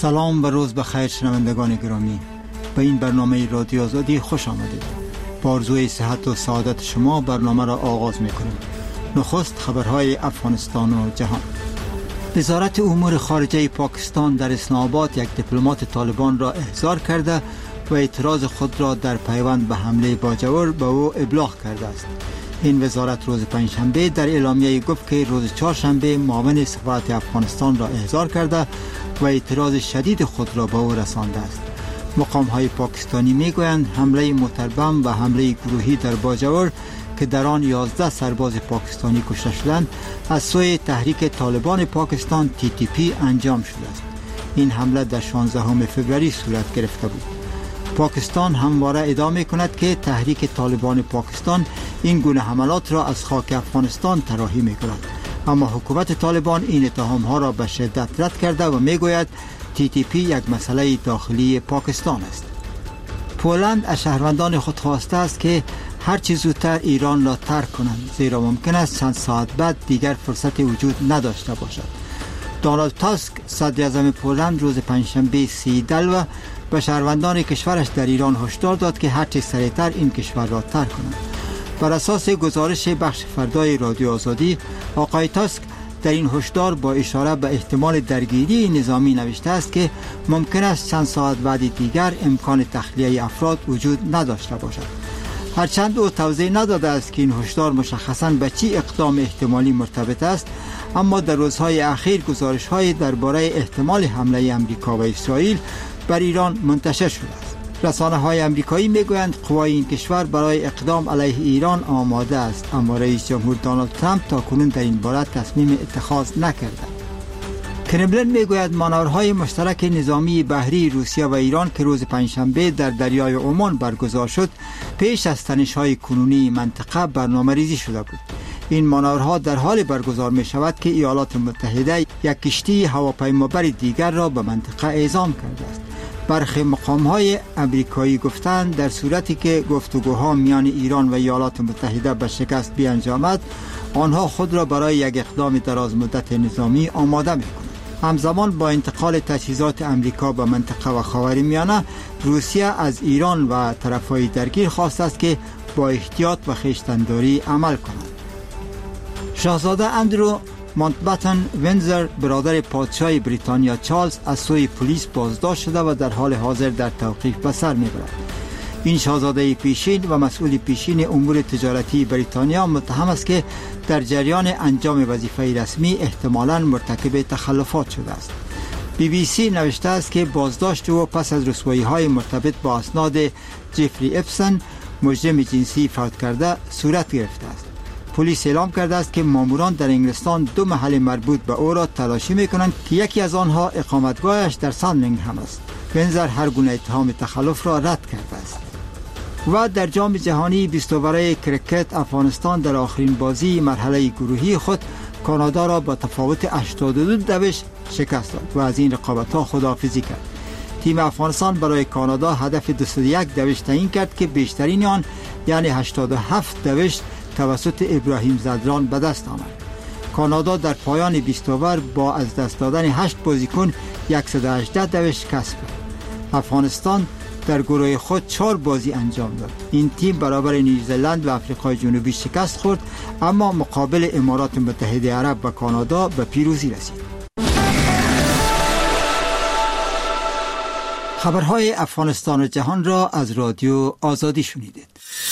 سلام و روز بخیر شنوندگان گرامی، به این برنامه رادیو آزادی خوش آمدید. با آرزوی صحت و سعادت شما برنامه را آغاز می‌کنیم. نخست خبرهای افغانستان و جهان. وزارت امور خارجه پاکستان در اسلام آباد یک دیپلمات طالبان را احضار کرده و اعتراض خود را در پیوند به حمله باجور به او ابلاغ کرده است. این وزارت روز پنجشنبه در اعلامیه گفت که روز چهارشنبه معاون سفارت افغانستان را احضار کرده و اعتراض شدید خود را به او رسانده است. مقام‌های پاکستانی میگویند حمله موتربم و حمله گروهی در باجور که در آن 11 سرباز پاکستانی کشته شدند از سوی تحریک طالبان پاکستان TTP انجام شده است. این حمله در 16 فوریه صورت گرفته بود. پاکستان همواره ادعا می‌کند که تحریک طالبان پاکستان این گونه حملات را از خاک افغانستان طراحی می‌کند، اما حکومت طالبان این اتهام‌ها را به شدت رد کرده و می‌گوید TTP یک مسئله داخلی پاکستان است. پولند از شهروندان خود خواسته است که هر چه زودتر ایران را ترک کنند، زیرا ممکن است چند ساعت بعد دیگر فرصت وجود نداشته باشد. دونالد تاسک صدر اعظم پولند روز پنجشنبه 30 دلو به شهروندان کشورش در ایران هشدار داد که هر چه سریعتر این کشور را ترک کنند. بر اساس گزارش بخش فردای رادیو آزادی، آقای تاسک در این هشدار با اشاره به احتمال درگیری نظامی نوشته است که ممکن است چند ساعت بعد دیگر امکان تخلیه افراد وجود نداشته باشد. هرچند او توضیح نداده است که این هشدار مشخصاً به چه اقدام احتمالی مرتبط است، اما در روزهای اخیر گزارش‌های درباره احتمال حمله آمریکا و اسرائیل بر ایران منتشر شده است. رسانه‌های آمریکایی میگویند قوای این کشور برای اقدام علیه ایران آماده است، اما رئیس جمهور دونالد ترامپ تاکنون در این باره تصمیم اتخاذ نکرده. کرملین میگوید مانورهای مشترک نظامی بحری روسیه و ایران که روز پنجشنبه در دریای عمان برگزار شد، پیش از تنش‌های کنونی منطقه برنامه‌ریزی شده بود. این مانورها در حال برگزار می شود که ایالات متحده یک کشتی هواپیمابر دیگر را به منطقه اعزام کرده است. برخی مقام‌های امریکایی گفتند در صورتی که گفتگوها میان ایران و ایالات متحده به شکست بیانجامد، آنها خود را برای یک اقدام دراز مدت نظامی آماده می‌کنند. همزمان با انتقال تجهیزات امریکا به منطقه و خاورمیانه، روسیه از ایران و طرف‌های درگیر خواسته است که با احتیاط و خویشتن‌داری عمل کنند. شاهزاده اندرو ماونتبتن وینزر برادر پادشاه بریتانیا چارلز از سوی پلیس بازداشت شده و در حال حاضر در توقیف به سر میبرد. این شاهزاده پیشین و مسئول پیشین امور تجارتی بریتانیا متهم است که در جریان انجام وظیفه رسمی احتمالاً مرتکب تخلفات شده است. BBC نوشته است که بازداشت او پس از رسوایی‌های مرتبط با اسناد جفری اپسن، مجرم جنسی فوت کرده، صورت گرفته است. پلیس اعلام کرده است که ماموران در انگلستان 2 محل مربوط به او را تلاشی می‌کنند که یکی از آنها اقامتگاهش در ساندینگهم است. وینزر هر گونه اتهام تخلف را رد کرده است. و در جام جهانی 20 اوره کرکت، افغانستان در آخرین بازی مرحله گروهی خود کانادا را با تفاوت 82 دوش شکست داد و از این رقابت‌ها خداحافظی کرد. تیم افغانستان برای کانادا هدف 201 دوش تعیین کرد که بیشترین آن یعنی 87 دوش توسط ابراهیم زدران به دست آمد. کانادا در پایان 20 اوور با از دست دادن 8 بازیکن 118 دوش کسب کرد. افغانستان در گروه خود 4 بازی انجام داد. این تیم برابر نیوزلند و آفریقای جنوبی شکست خورد، اما مقابل امارات متحده عرب و کانادا به پیروزی رسید. خبرهای افغانستان و جهان را از رادیو آزادی شنیدید.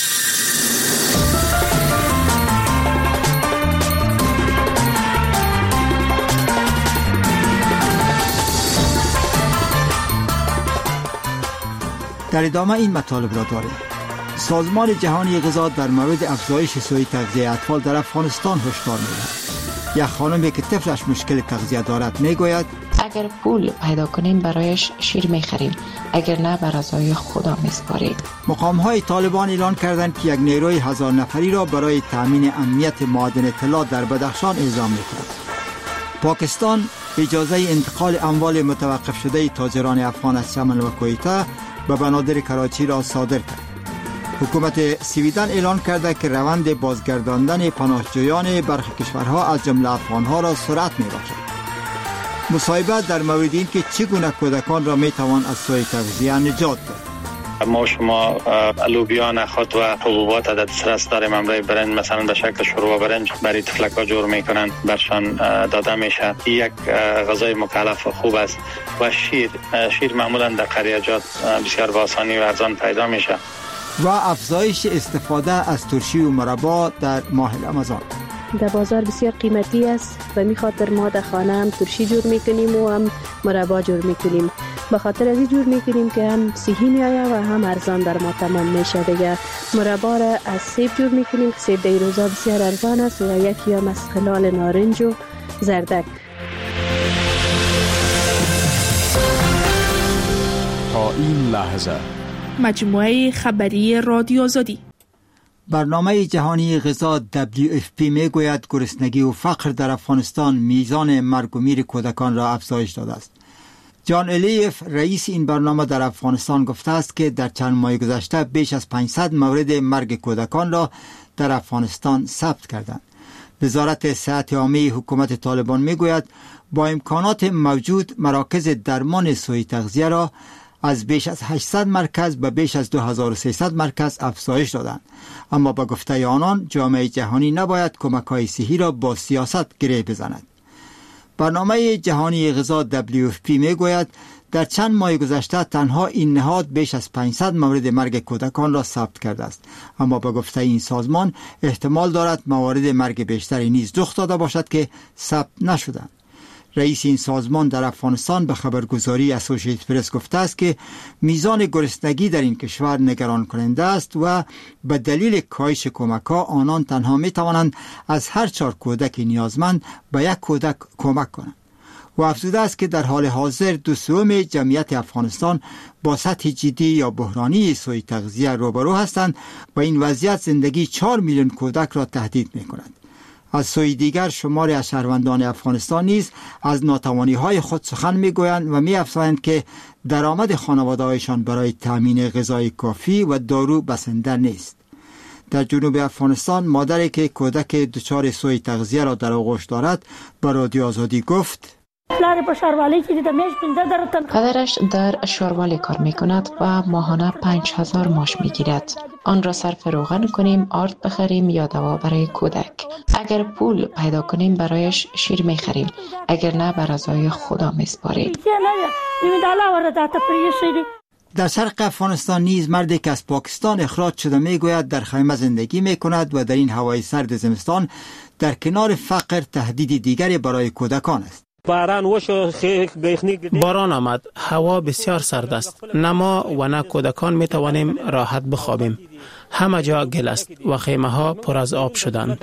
در ادامه این مطالب را داریم. سازمان جهانی غذا در مورد افزایش سوء تغذیه اطفال در افغانستان هشدار می‌دهد. یک خانمی که طفلش مشکل تغذیه دارد میگوید اگر پول پیدا کنیم برایش شیر می‌خریم، اگر نه بر رضای خدا می‌سپاریم. مقام‌های طالبان اعلان کردند که یک نیروی 1000 نفری را برای تامین امنیت معادن طلا در بدخشان اعزام می‌کند. پاکستان اجازه انتقال اموال متوقف شده تاجران افغان از یمن و کویت به بنادر کراچی را صادر کرد. حکومت سویدن اعلان کرده که روند بازگرداندن پناهجویان برخی کشورها از جمله افغانها را سرعت می‌بخشد. مصاحبه در مورد این که چگونه کودکان را میتوان از سوء تغذیه نجات داد. ما شما لوبیا، نخود و حبوبات در دسترس داریم. امروز برنج مثلا به شکل شوربه برنج برای طفلکا جور میکنن، برشان داده میشه. یک غذای مکلف و خوب است. و شیر معمولا در قریجات بسیار با آسانی و ارزان پیدا میشه. و افزایش استفاده از ترشی و مربا در ماه رمضان در بازار بسیار قیمتی است و می خاطر ما در خانه هم ترشی جور میکنیم و هم مربا جور میکنیم. به خاطر از این جور میکنیم که هم صحی می آید و هم ارزان در ما تمام میشه. دیگه مربا را از سیب جور میکنیم که سیب در روزا بسیار ارزان است و یکی هم از خلال نارنج و زردک. تا این لحظه مجموعه خبری رادیو آزادی. برنامه جهانی غذا WFP میگوید گرسنگی و فقر در افغانستان میزان مرگ و میر کودکان را افزایش داده است. جان الیف رئیس این برنامه در افغانستان گفته است که در چند ماه گذشته بیش از 500 مورد مرگ کودکان را در افغانستان ثبت کردند. وزارت صحت عامه حکومت طالبان میگوید با امکانات موجود مراکز درمان سوء تغذیه را از بیش از 800 مرکز به بیش از 2300 مرکز افزایش دادند. اما با گفته آنان جامعه جهانی نباید کمک‌های صحی را با سیاست گره بزند. برنامه جهانی غذا WFP میگوید در چند ماه گذشته تنها این نهاد بیش از 500 مورد مرگ کودکان را ثبت کرده است. اما با گفته این سازمان احتمال دارد موارد مرگ بیشتری نیز رخ داده باشد که ثبت نشدند. رئیس این سازمان در افغانستان به خبرگزاری اسوسییتد پرس گفته است که میزان گرسنگی در این کشور نگران کننده است و به دلیل کاهش کمک‌ها آنان تنها می توانند از هر 4 کودک نیازمند به 1 کودک کمک کنند. و افزوده است که در حال حاضر 2/3 جمعیت افغانستان با سطح جدی یا بحرانی سوء تغذیه روبرو هستند و این وضعیت زندگی 4 میلیون کودک را تهدید می کند. از سوی دیگر شماری از شهروندان افغانستان نیز از ناتوانی‌های خود سخن می‌گویند و می‌افزایند که درآمد خانواده‌هایشان برای تامین غذای کافی و دارو بسنده نیست. در جنوب افغانستان مادری که کودک دچار سوء تغذیه را در آغوش دارد به رادیو آزادی گفت: پدرش در شاروالی کار می کند و ماهانه 5000 ماش می گیرد. آن را صرف روغن کنیم، آرد بخریم یا دوا برای کودک. اگر پول پیدا کنیم برایش شیر می خریم، اگر نه بر رضای خدا می سپاریم. در شرق افغانستان نیز مردی که از پاکستان اخراج شده می گوید در خیمه زندگی می کند و در این هوای سرد زمستان در کنار فقر تهدید دیگری برای کودکان است. باران آمد، هوا بسیار سرد است. نه ما و نه کودکان می توانیم راحت بخوابیم. همه جا گل است و خیمه ها پر از آب شدند.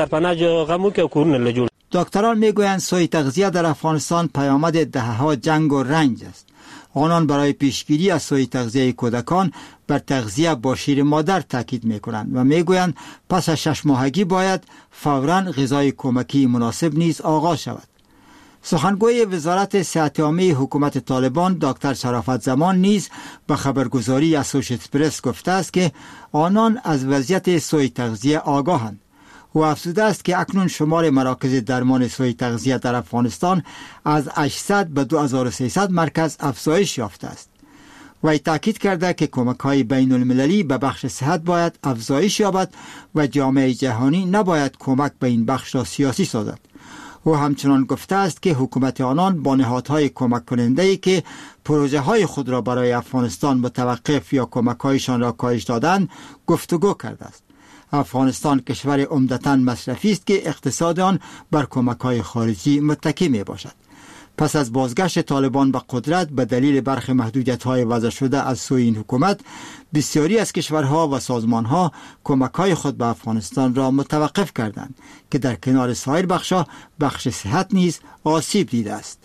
دکتران می گویند سوء تغذیه در افغانستان پیامد دهه‌ها جنگ و رنج است. آنان برای پیشگیری از سوء تغذیه کودکان بر تغذیه با شیر مادر تاکید می کنند و می گویند پس از 6 ماهگی باید فوراً غذای کمکی مناسب نیز آغاز شود. سخنگوی وزارت صحت عامه حکومت طالبان دکتر شرافت زمان نیز به خبرگزاری اسوسییتد پرس گفته است که آنان از وضعیت سوء تغذیه آگاهند و افزوده است که اکنون شمار مراکز درمان سوء تغذیه در افغانستان از 800 به 2300 مرکز افزایش یافته است. و تاکید کرده که کمک‌های بین المللی به بخش صحت باید افزایش یابد و جامعه جهانی نباید کمک به این بخش را سیاسی سازد. او همچنان گفته است که حکومت آنان با نهادهای کمک کننده‌ای که پروژه های خود را برای افغانستان متوقف یا کمک‌هایشان را کاهش دادند گفتگو کرده است. افغانستان کشور عمدتاً مصرفی است که اقتصاد آن بر کمک‌های خارجی متکی میباشد. پس از بازگشت طالبان به قدرت به دلیل برخی محدودیت‌های وضع شده از سوی این حکومت، بسیاری از کشورها و سازمانها کمک‌های خود به افغانستان را متوقف کردند که در کنار سایر بخش‌ها بخش صحت نیز آسیب دیده است.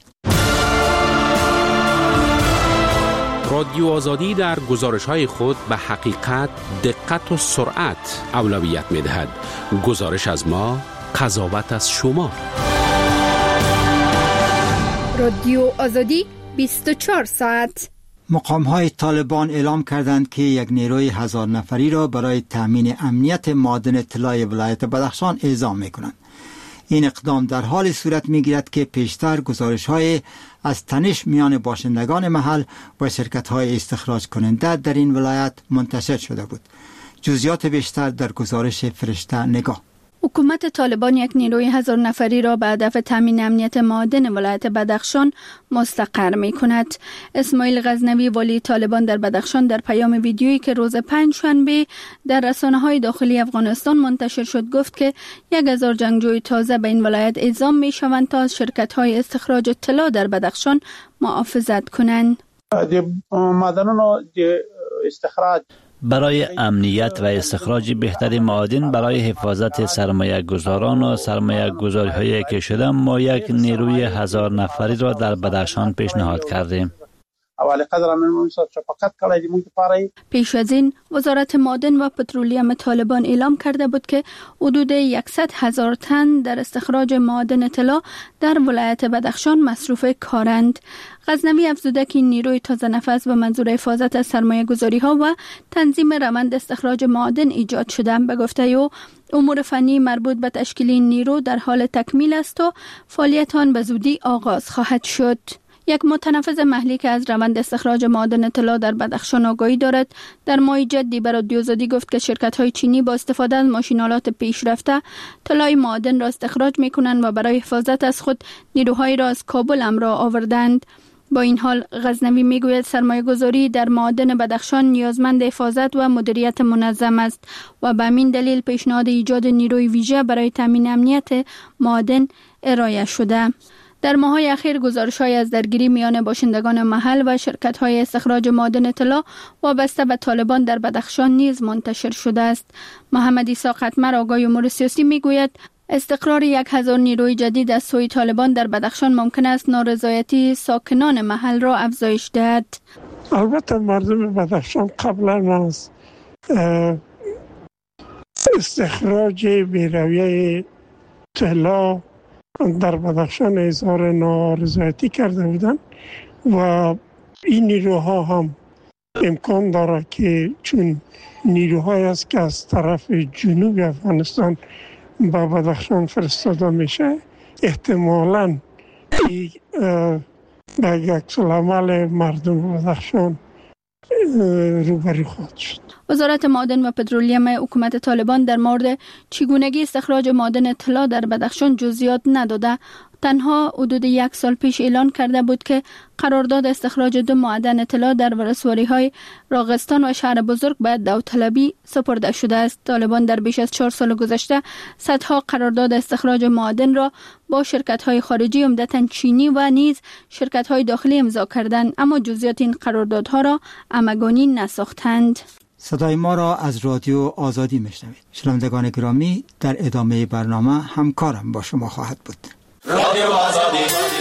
رادیو آزادی در گزارش‌های خود به حقیقت، دقت و سرعت اولویت می‌دهد. گزارش از ما، قضاوت از شما. رادیو آزادی 24 ساعت. مقام‌های طالبان اعلام کردند که یک نیروی 1000 نفری را برای تامین امنیت معادن طلای ولایت بدخشان اعزام می‌کنند. این اقدام در حال صورت می‌گیرد که پیشتر گزارش‌های از تنش میان باشندگان محل و شرکت‌های استخراج کننده در این ولایت منتشر شده بود. جزئیات بیشتر در گزارش فرشته نگاه. حکومت طالبان یک نیروی 1000 نفری را به هدف تامین امنیت معادن ولایت بدخشان مستقر می کند. اسماعیل غزنوی والی طالبان در بدخشان در پیام ویدیویی که روز پنجشنبه در رسانه‌های داخلی افغانستان منتشر شد گفت که 1000 جنگجوی تازه به این ولایت اعزام می شوند تا از شرکت‌های استخراج طلا در بدخشان محافظت کنند. استخراج برای امنیت و استخراج بهتر معادن برای حفاظت سرمایه گذاران و سرمایه گذاری هایی که شده ما یک نیروی 1000 نفری را در بدخشان پیشنهاد کردیم. پیش از این وزارت معادن و پترولیم طالبان اعلام کرده بود که حدود 100,000 تن در استخراج معادن طلا در ولایت بدخشان مصروف کارند. غزنوی افزوده که این نیروی تازه نفس به منظور حفاظت از سرمایه گذاری ها و تنظیم روند استخراج معادن ایجاد شده. به گفته او امور فنی مربوط به تشکیل این نیرو در حال تکمیل است و فعالیت آن به زودی آغاز خواهد شد. یک متنفذ محلی که از روند استخراج معادن طلا در بدخشان آگاهی دارد در ماه جدی به رادیو آزادی گفت که شرکت‌های چینی با استفاده از ماشین‌آلات پیشرفته طلای معادن را استخراج می‌کنند و برای حفاظت از خود نیروهایی را از کابل امرا آوردند. با این حال غزنوی میگوید سرمایه‌گذاری در معادن بدخشان نیازمند حفاظت و مدیریت منظم است و به همین دلیل پیشنهاد ایجاد نیروی ویژه برای تامین امنیت معادن ارائه شده. در ماه‌های اخیر گزارش‌های از درگیری میان باشندگان محل و شرکت‌های استخراج معادن طلا وابسته به طالبان در بدخشان نیز منتشر شده است. محمد عیسی قطمر آگاه امور سیاسی میگوید استقرار 1000 نیروی جدید از سوی طالبان در بدخشان ممکن است نارضایتی ساکنان محل را افزایش دهد. البته مردم بدخشان قبلا از استخراج بی‌رویه طلا در بدخشان اظهار نارضایتی کرده بودند و این نیروها هم امکان داره که چون نیروهایی است که از طرف جنوب افغانستان به بدخشان فرستاده میشه احتمالاً به یک عمل مردم بدخشان روبرو خواهد شد. وزارت معادن و پترولیم حکومت طالبان در مورد چگونگی استخراج معادن طلا در بدخشان جزئیات نداده. تنها حدود 1 سال پیش اعلان کرده بود که قرارداد استخراج 2 معدن طلا در ولسوالی‌های راغستان و شهر بزرگ به داوطلبی سپرده شده است. طالبان در بیش از 4 سال گذشته صدها قرارداد استخراج معادن را با شرکت‌های خارجی عمدتاً چینی و نیز شرکت‌های داخلی امضا کردند، اما جزئیات این قراردادها را همگانی نساختند. صدای ما را از رادیو آزادی میشنوید. شنوندگان گرامی، در ادامه برنامه همکارم با شما خواهد بود. رادیو آزادی.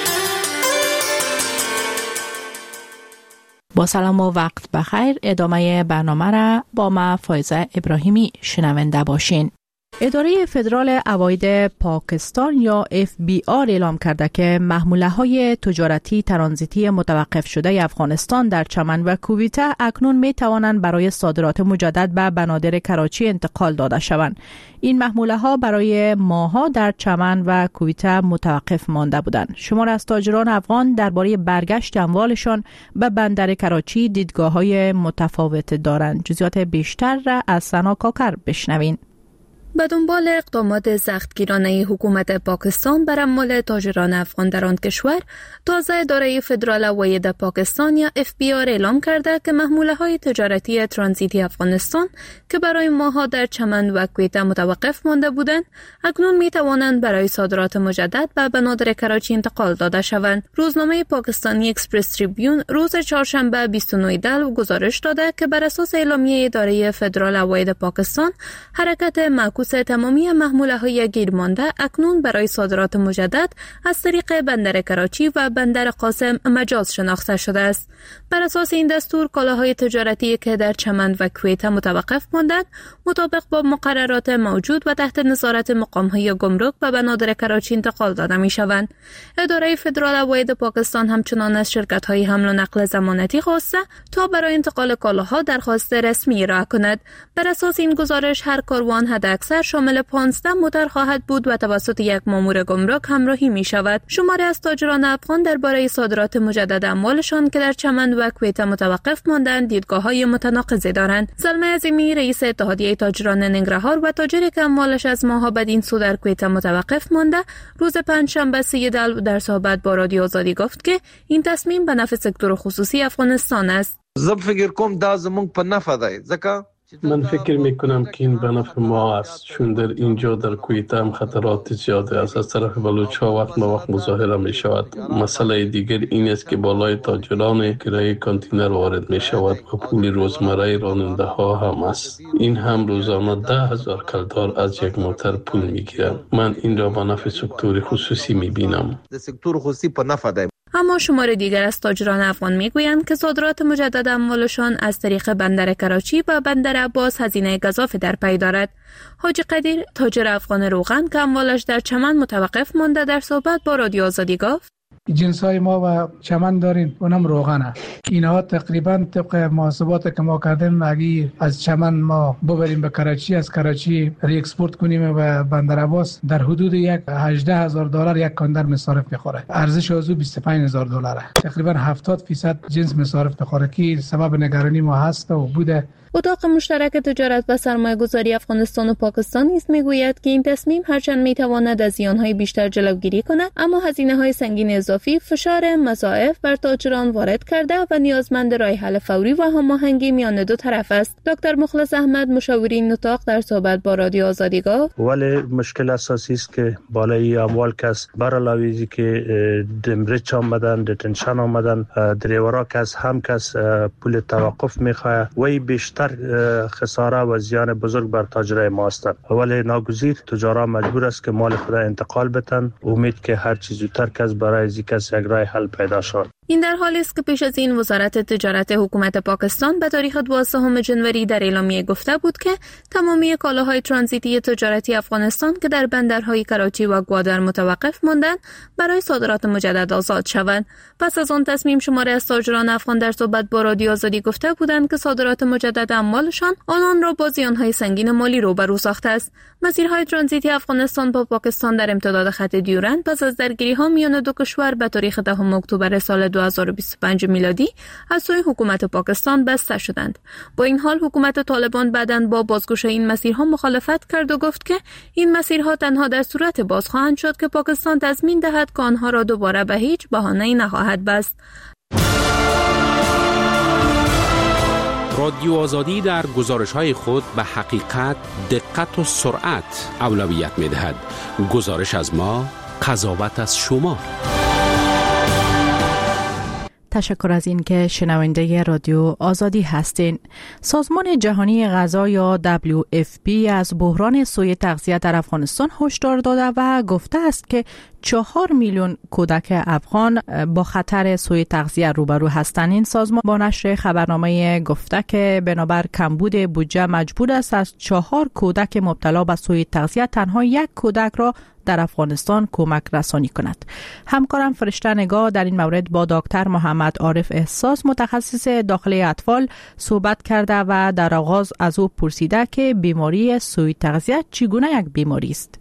با سلام و وقت بخیر. ادامه برنامه را با ما فایزه ابراهیمی شنونده باشین. اداره فدرال عواید پاکستان یا FBI اعلام کرده که محموله‌های تجارتی ترانزیتی متوقف شده افغانستان در چمن و کویته اکنون می توانند برای صادرات مجدد به بنادر کراچی انتقال داده شوند. این محموله‌ها برای ماه‌ها در چمن و کویته متوقف مانده بودند. شمار از تاجران افغان درباره برگشت اموالشان به بندر کراچی دیدگاه‌های متفاوت دارند. جزئیات بیشتر را از سنا کاکر بشنوین. به دنبال اقدامات سختگیرانه حکومت پاکستان بر اموال تاجران افغان در آن کشور، تازه اداره فدرال عواید پاکستان یا FBI اعلام کرده که محموله‌های تجارتی ترانزیتی افغانستان که برای ماه‌ها در چمن و کویته متوقف مانده بودند، اکنون می‌توانند برای صادرات مجدد به بنادر کراچی انتقال داده شوند. روزنامه پاکستانی اکسپرس تریبیون روز چهارشنبه 29 دلو گزارش داده که بر اساس اعلامیه اداره فدرال عواید پاکستان، حرکت معکوس تمامی محموله‌های گیرمانده اکنون برای صادرات مجدد از طریق بندر کراچی و بندر قاسم مجاز شناخته شده است. بر اساس این دستور کالاهای تجارتی که در چمن و کویته متوقف ماندند مطابق با مقررات موجود و تحت نظارت مقام‌های گمرک به بنادر کراچی انتقال داده می‌شوند. اداره فدرال عواید پاکستان همچنان از شرکت‌های حمل و نقل ضمانتی خواسته تا برای انتقال کالاها درخواست رسمی ارائه کند. بر اساس این گزارش هر کاروان حداکثر اکثر شامل 15 موتر خواهد بود و توسط یک مامور گمرک همراهی می شود. شماری از تاجران افغان درباره صادرات مجدد اموالشان که در چمن و کویته متوقف ماندند دیدگاه‌های متناقضی دارند. سلمى عظیمی رئیس اتحادیه تاجران ننگرهار و تاجری که اموالش از ماها بدین سو در کویته متوقف مانده روز پنجشنبه 3 دلو در صحبت با رادیو آزادی گفت که این تصمیم به نفع سکتور خصوصی افغانستان است. زه فکر کوم دا زموږ په نفع دی ځکه من فکر میکنم که این به نفع ما است، چون در اینجا در کویته هم خطرات زیاده است. از طرف بلوچ‌ها وقت به وقت مظاهره می شود. مسئله دیگر این است که بالای تاجران کرایه کانتینر وارد می شود و پول روزمره راننده ها هم است. این هم روزانه 10,000 کلدار از یک موتر پول می گیرند. من این را به نفع سکتور خصوصی می بینم. سکتور خصوصی په نفع دی. اما شمار دیگر از تاجران افغان میگویند که صادرات مجدد اموالشان از طریق بندر کراچی و بندر عباس هزینه گزافی در پی دارد. حاجی قدیر تاجر افغان روغن که اموالش در چمن متوقف مانده در صحبت با رادیو آزادی گفت جنسای ما و چمن داریم، اونم روغنه. اینها تقریبا طبق محاسبات که ما کردیم اگه از چمن ما ببریم به کراچی، از کراچی ری اکسپورت کنیم و بندر عباس در حدود $18,000 یک کاندر مصارف میخوره. ارزش اوزو $25,000. تقریبا 70% جنس مصارف میخوره که سبب نگرانی ما هست و بوده. اتاق مشترک تجارت و سرمایه‌گذاری افغانستان و پاکستان نیز میگوید که این تصمیم هرچند میتواند از زیان‌های بیشتر جلوگیری کند، اما هزینه‌های سنگین اضافی فشار مضاعف بر تاجران وارد کرده و نیازمند راه حل فوری و هماهنگی میان دو طرف است. دکتر مخلص احمد مشاورین اتاق در صحبت با رادیو آزادی گفت ولی مشکل اساسی است که بالای اموال کس برعلاوه که دمرچ آمدن، دتنشن آمدن، دریورا کس هم کس پول توقف میخواه و بیشتر خساره و زیان بزرگ بر تاجرای ما هستند. ولی ناگزیر تجاران مجبور است که مال خود انتقال بدن، امید که هر چیز زودتر کس برای زیکس یک راه حل پیدا شود. این در حالی است که پیش از این وزارت تجارت حکومت پاکستان به تاریخ 12 جنوری در اعلامیه گفته بود که تمامی کالاهای ترانزیتی تجارتی افغانستان که در بندرهای کراچی و گوادر متوقف ماندند برای صادرات مجدد آزاد شوند. پس از آن تصمیم شماری از تاجران افغان در صحبت با رادیو آزادی گفته بودند که صادرات مجدد اموالشان آنان را با زیانهای سنگین مالی روبرو ساخته است. مسیرهای ترانزیتی افغانستان با پاکستان در امتداد خط دیورند پس از درگیری‌ها میان دو کشور به تاریخ 10 اکتبر سال 2025 میلادی از سوی حکومت پاکستان بسته شدند. با این حال حکومت طالبان بعداً با بازگشایی این مسیرها مخالفت کرد و گفت که این مسیرها تنها در صورت باز خواهند شد که پاکستان تضمین دهد که آنها را دوباره به هیچ بهانه‌ای نخواهد بست. رادیو آزادی در گزارش‌های خود به حقیقت، دقت و سرعت اولویت می‌دهد. گزارش از ما، قضاوت از شما. تشکر از این که شنونده رادیو آزادی هستین. سازمان جهانی غذا یا WFP از بحران سوء تغذیه در افغانستان هشدار داده و گفته است که 4 میلیون کودک افغان با خطر سوء تغذیه روبرو هستند. این سازمان با نشر خبرنامه گفته که بنابر کمبود بودجه مجبور است از 4 کودک مبتلا به سوء تغذیه تنها 1 کودک را در افغانستان کمک رسانی کند. همکارم فرشته نگاه در این مورد با دکتر محمد عارف احساس متخصص داخلی اطفال صحبت کرده و در آغاز از او پرسیده که بیماری سوء تغذیه چگونه یک بیماری است.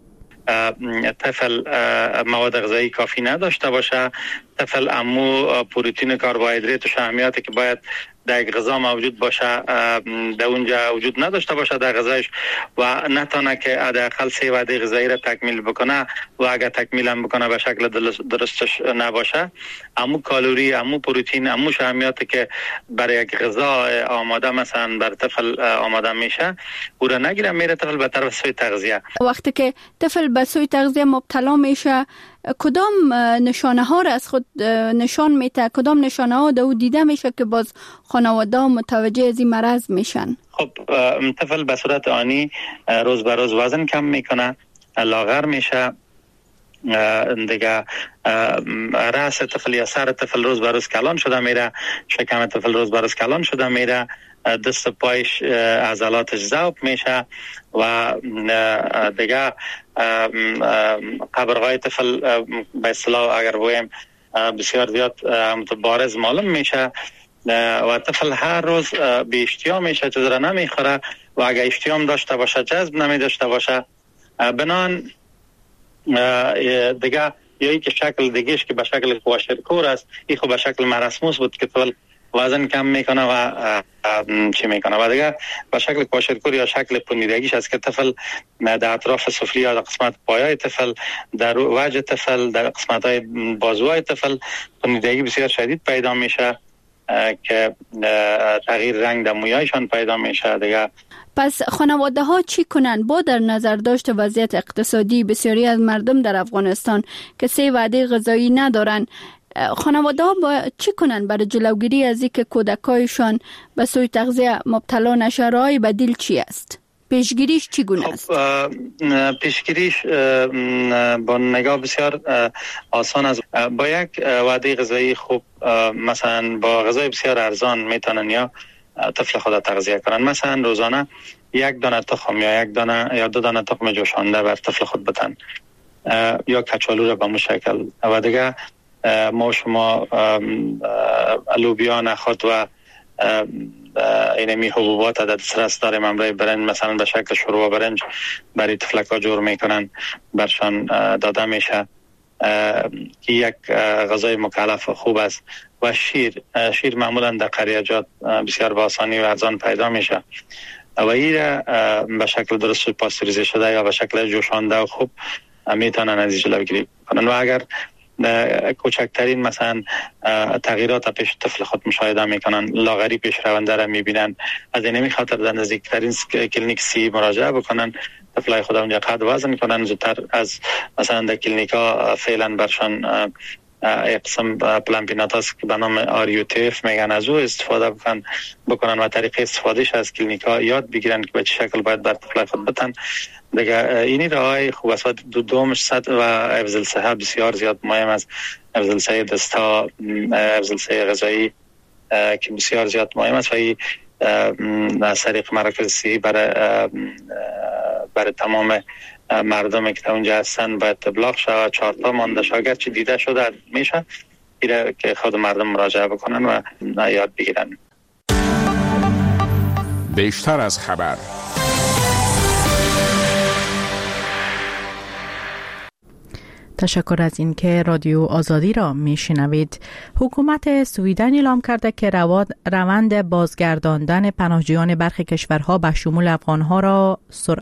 طفل مواد غذایی کافی نداشته باشه، طفل امو پروتئین، کربوهیدرات و شحمیاتی که باید در غذا موجود باشه در اونجا وجود نداشته باشه در غذایش و نتونه که حداقل 3 وعده غذایی را تکمیل بکنه و اگر تکمیل هم بکنه به شکل درستش نباشه، امو کالری، امو پروتئین، امو شحمیاتی که برای یک غذا آماده مثلا بر طفل آماده میشه او را نگیره، میره طفل به طرف سوء تغذیه. وقتی که طفل به سوء تغذیه مبتلا میشه کدام نشانه ها را از خود نشان میده؟ کدام نشانه ها دو دیده میشه که باز خانواده متوجه از این مرض میشن؟ خب طفل به صورت آنی روز به روز وزن کم میکنه، لاغر میشه، دیگه رأس طفل یا سر طفل روز به روز کلان شده میره، شکم طفل روز به روز کلان شده میره، دست پایش عضلاتش ذوب میشه و دیگه قبرهای طفل به اصطلاح اگر بگویم بسیار زیاد بارز معلوم میشه و طفل هر روز بی اشتها میشه، چیز را نمیخوره و اگر اشتیام داشته باشه جذب نمی داشته باشه بنان دیگه یا که شکل دیگهش که به شکل کواشرکور است این خب به شکل مراسموس بود که طول وزن کم میکنه و چی میکنه و دیگه به شکل کواشرکور یا شکل پوسیدگیش است که طفل در اطراف سفلی یا در قسمت پایه طفل در وجه طفل در قسمت های بازوهای طفل پوسیدگی بسیار شدید پیدا میشه که تغییر رنگ در مویایشان پیدا میشه دیگه. پس خانواده ها چی کنن با در نظر داشت وضعیت اقتصادی بسیاری از مردم در افغانستان که 3 وعده غذایی ندارن، خانواده ها با چی کنن برای جلوگیری از اینکه کودکایشان به سوی تغذیه مبتلا نشه؟ راه بدیل چی است؟ پیشگیریش چگونه است؟ پیشگیریش با نگاه بسیار آسان است. با یک وعده غذایی خوب مثلا با غذای بسیار ارزان میتونن یا طفل خود تغذیه کنن. مثلا روزانه 1 دانه تخم یا 1 دانه یا 2 دانه تخم جوشانده بر طفل خود بدن یا کچالو را به مشکل و دیگه ما شما لوبیا نخود و اینمی حبوبات عدد سرس داریم امرای برنج مثلا به شکل شوربه برنج برای طفلکا جور میکنن برشان داده میشه که یک غذای مکلف خوب است. و شیر معمولا در قریجات بسیار با آسانی و ارزان پیدا میشه و این به شکل درست پاستوریزه شده یا به شکل جوشانده و خوب میتونن از جلوگیری کنن. و اگر کوچکترین مثلا تغییرات پیش طفل خود مشاهده میکنن، لاغری پیش رونده را میبینن، از این خاطر در نزدیکترین کلینیک سی مراجعه بکنن، طفلای خود اونجا قد وزن کنن، زودتر از مثلا در کلینیکا فعلا برشان قسم پلامپیناتاس که به نام آریوتیف میگن از او استفاده بکنن و طریقه استفادهش از کلینیکا یاد بگیرن که به چه شکل باید بر طفل خود بدن دیگه. اینی راهی خوب است. دومش سطح و حفظ الصحه بسیار زیاد مهم است. حفظ الصحه دستا، حفظ الصحه غذایی که بسیار زیاد مهم است و این از طریق مراکز صحی برای تمام مردم که اونجا هستن باید ابلاغ شود. 4 تا مانده شاگر چی دیده شده میشه ایره که خود مردم مراجعه بکنن و یاد بگیرن. بیشتر از خبر. تشکر از اینکه رادیو آزادی را میشنوید. حکومت سویدن اعلام کرده که روند بازگرداندن پناهجویان برخی کشورها به شمول افغانها را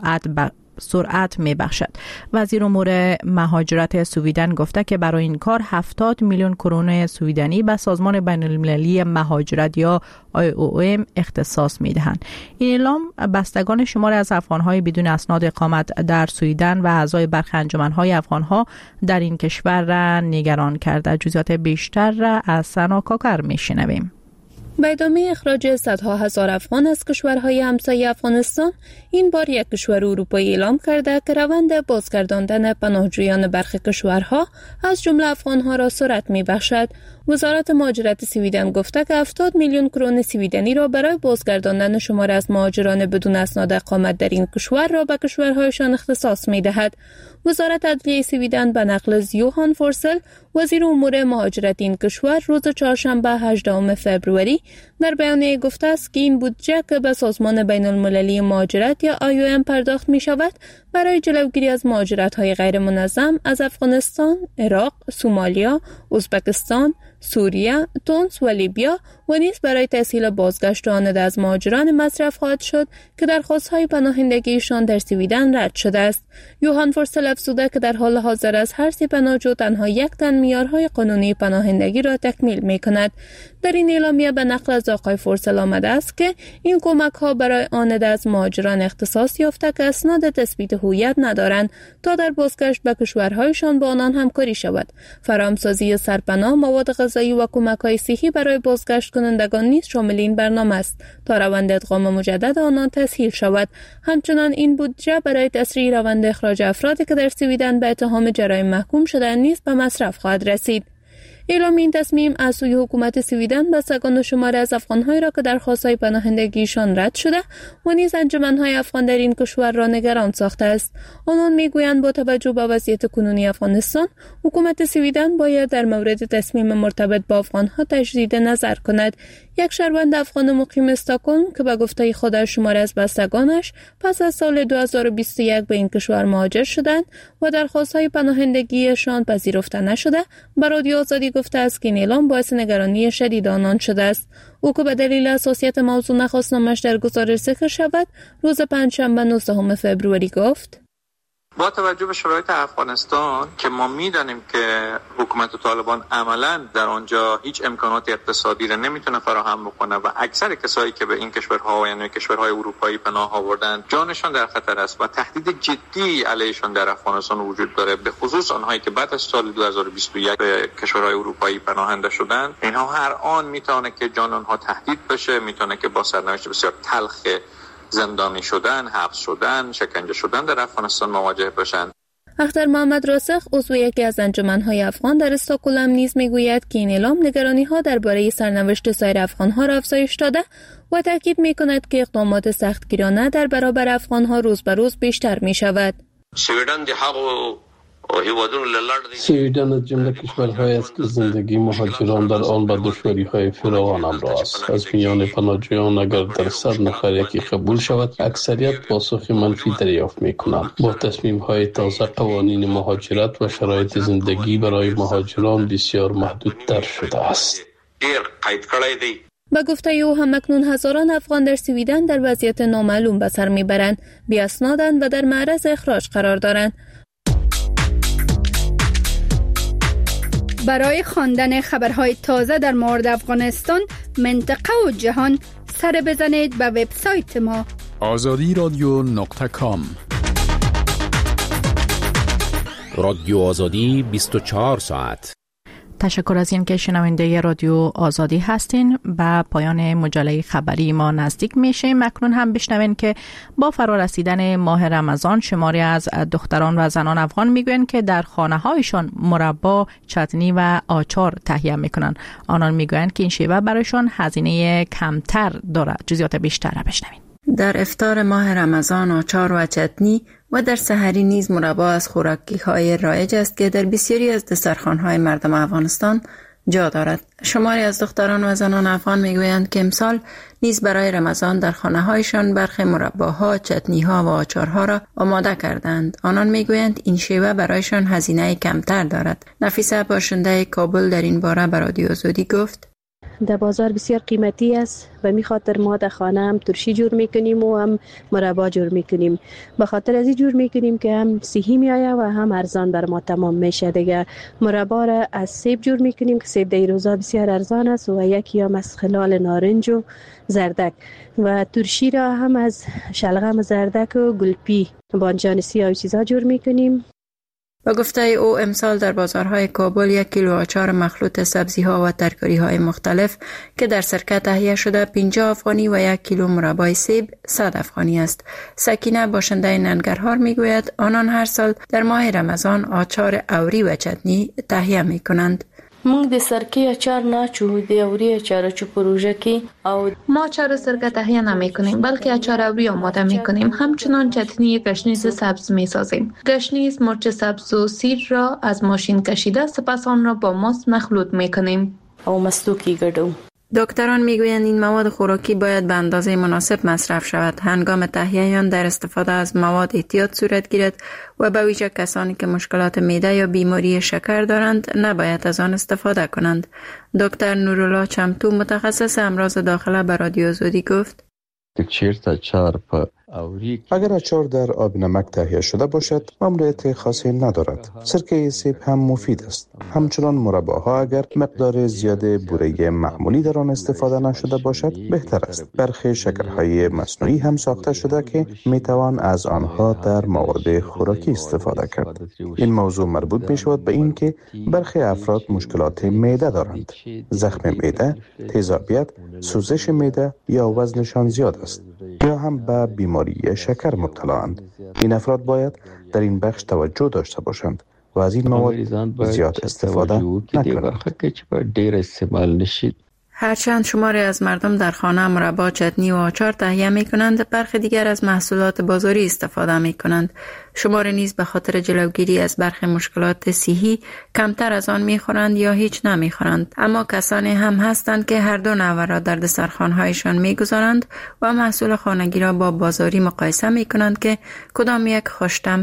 سرعت می بخشد. وزیر امور مهاجرت سویدن گفته که برای این کار 70 میلیون کرون سویدنی به سازمان بین المللی مهاجرت یا IOM اختصاص می دهند. این اعلام بستگان شماری از افغانهای بدون اسناد اقامت در سویدن و اعضای برخی انجمنهای افغانها در این کشور را نگران کرده. جزئیات بیشتر را از سنا کاکر می شنویم. به ادامه اخراج صدها هزار افغان از کشورهای همسایه افغانستان، این بار یک کشور اروپایی اعلام کرده که روند بازگرداندن پناهجویان برخی کشورها از جمله افغانها را سرعت می‌بخشد. وزارت مهاجرت سویدن گفته که 70 میلیون کرون سویدنی را برای بازگرداندن شمار از مهاجران بدون اسناد اقامت در این کشور را به کشورهایشان اختصاص می‌دهد. وزارت عدلیه سویدن به نقل از یوهان فورسل، وزیر امور مهاجرت این کشور، روز چهارشنبه 18 فوریه در بیانیه گفته است که این بودجه که به سازمان بین المللی مهاجرت یا IOM پرداخت می شود برای جلوگیری از مهاجرت‌های غیر منظم از افغانستان، عراق، سومالیا، ازبکستان، سوریه، تونس و لیبیا و نیز برای تسهیل بازگشت آمده از مهاجران مصرف خواهد شد که درخواست‌های پناهندگیشان در سویدن رد شده است. یوهان فورسل افزوده که در حال حاضر از هر 30 پناهجو تنها 1 تن معیارهای قانونی پناهندگی را تکمیل می‌کند. در این اعلامیه به نقل از آقای فورسل آمده است که این کمک‌ها برای آمده از مهاجران اختصاص یافته که اسناد تثبیت هویت ندارند تا در بازگشت به کشورهایشان با آنان همکاری شود. فراهمسازی سرپناه، مواد غذایی و کمک‌های صحی برای بازگشت کنندگان نیز شامل این برنامه است تا روند ادغام مجدد آنان تسهیل شود. همچنان این بودجه برای تسریع روند اخراج افرادی که در سویدن به اتهام جرایم محکوم شدند نیز به مصرف خواهد رسید. اعلام این تصمیم از سوی حکومت سویدن بستگان شماری از افغان‌هایی را که درخواست‌های پناهندگیشان رد شده و نیز انجمن‌های افغان در این کشور را نگران ساخته است. آنان می‌گویند با توجه به وضعیت کنونی افغانستان، حکومت سویدن باید در مورد تصمیم مرتبط با افغان‌ها تجدید نظر کند. یک شهروند افغان مقیم استکهلم که به گفته خود شماری از بستگانش پس از سال 2021 به این کشور مهاجر شدند و درخواست‌های پناهندگیشان پذیرفته نشده، به رادیو آزادی گفته است که این اعلام باعث نگرانی شدید آنان شده است. او که به دلیل حساسیت موضوع نخواست نامش در گزارش ذکر شود، روز پنجشنبه 19 فوریه گفت: با توجه به شرایط افغانستان که ما میدانیم که حکومت طالبان عملاً در آنجا هیچ امکانات اقتصادی را نمیتونه فراهم بکنه و اکثر کسایی که به این کشورها یعنی کشورهای اروپایی پناه آوردن جانشان در خطر است و تهدید جدی علیشان در افغانستان وجود داره، به خصوص آنهایی که بعد از سال 2021 به کشورهای اروپایی پناهنده شدند. اینها هر آن میتونه که جان آنها تهدید بشه، میتونه که با سرنوشت بسیار تلخ زندانی شدن، حبس شدن، شکنجه شدن در افغانستان مواجه بشن. اختر محمد راسخ عضو یکی از انجمن‌های افغان در استکهلم نیز میگوید که این اعلام نگرانی‌ها درباره سرنوشت سایر افغان‌ها را افزایش داده و تاکید می‌کند که اقدامات سختگیرانه در برابر افغان‌ها روز به روز بیشتر می‌شود. سویدن از جمله کشورهایی است که زندگی مهاجران در آن با دشواری‌های فراوان همراه است. از میان پناهجویان اگر در 100 نفر یکی قبول شود، اکثریت پاسخ منفی دریافت می‌کنند. با تصمیم‌های تازه قوانین مهاجرت و شرایط زندگی برای مهاجران بسیار محدودتر شده است. با گفته او همکنون هزاران افغان در سویدن در وضعیت نامعلوم به سر میبرند، بی‌اسنادند و در معرض اخراج قرار دارند. برای خواندن خبرهای تازه در مورد افغانستان، منطقه و جهان سر بزنید به وبسایت ما azadiradyo.com. رادیو آزادی 24 ساعت. تشکر از این که شنونده رادیو آزادی هستین. به پایان مجله خبری ما نزدیک میشیم. اکنون هم بشنوین که با فرارسیدن ماه رمضان شماری از دختران و زنان افغان میگوین که در خانه هایشان مربا، چتنی و آچار تهیه میکنن. آنان میگوین که این شیوه برایشان هزینه کمتر داره. جزئیات بیشتر را بشنوین. در افطار ماه رمضان آچار و چتنی و در سحری نیز مربا از خوراکی‌های رایج است که در بسیاری از دسترخوان‌های مردم افغانستان جا دارد. شماری از دختران و زنان افغان میگویند که امسال نیز برای رمضان در خانه‌هایشان برخی مرباها، چتنی‌ها و آچارها را آماده کردند. آنان میگویند این شیوه برایشان هزینه کمتر دارد. نفیسه باشنده کابل در این باره به رادیو آزادی گفت: در بازار بسیار قیمتی است و می خاطر ما در خانه هم ترشی جور میکنیم و هم مربا جور میکنیم. به خاطر از این جور میکنیم که هم صحی می آید و هم ارزان بر ما تمام میشه. دیگه مربا را از سیب جور میکنیم که سیب در روزا بسیار ارزان است و یکی هم از خلال نارنج و زردک و ترشی را هم از شلغم زردک و گلپی بانجان سیاه و چیزا جور میکنیم. با گفته او امسال در بازارهای کابل 1 کیلو آچار مخلوط سبزی‌ها و ترکاری‌های مختلف که در سرکه تهیه شده 50 افغانی و 1 کیلو مربای سیب 100 افغانی است. سکینه باشنده ننگرهار میگوید آنان هر سال در ماه رمضان آچار اوری و چتنی تهیه میکنند. موږ د سرکې اچار نه چو د اوري اچار چو پروژه کې او ما اچار سرکه تهیه نمی‌کنیم بلکه اچار اوری آماده می‌کنیم. همچنان چتنی گشنیز سبز می‌سازیم. گشنیز مرچ سبز و سیر را از ماشین کشیده سپس آن را با ماست مخلوط می‌کنیم او مستو کې ګډو. دکتران میگویند این مواد خوراکی باید به اندازه مناسب مصرف شود. هنگام تهیه آن در استفاده از مواد احتیاط صورت گیرد و به ویژه کسانی که مشکلات معده یا بیماری شکر دارند نباید از آن استفاده کنند. دکتر نورالله چمتو متخصص امراض داخله به رادیو آزادی گفت: اگر اچار در آب نمک تهیه شده باشد ممنوعیت خاصی ندارد. سرکه سیب هم مفید است. همچنان مرباها اگر مقدار زیاد بوره معمولی در آن استفاده نشده باشد بهتر است. برخی شکرهای مصنوعی هم ساخته شده که میتوان از آنها در مواد خوراکی استفاده کرد. این موضوع مربوط می شود به این که برخی افراد مشکلات معده دارند. زخم معده، تیزابیت، سوزش معده یا وزنشان زیاد است یا هم به بیماری شکر مبتلااند. این افراد باید در این بخش توجه داشته باشند و از این مواد زیاد استفاده نکنند. هرچند شماری از مردم در خانه مربا، چتنی و آچار تهیه می کنند، برخی دیگر از محصولات بازاری استفاده می کنند. شماری نیز به خاطر جلوگیری از برخی مشکلات صحی کمتر از آن می خورند یا هیچ نمی خورند. اما کسانی هم هستند که هر دو نوع را در دسترخوان‌هایشان می گذارند و محصول خانگی را با بازاری مقایسه می کنند که کدام یک خوشتم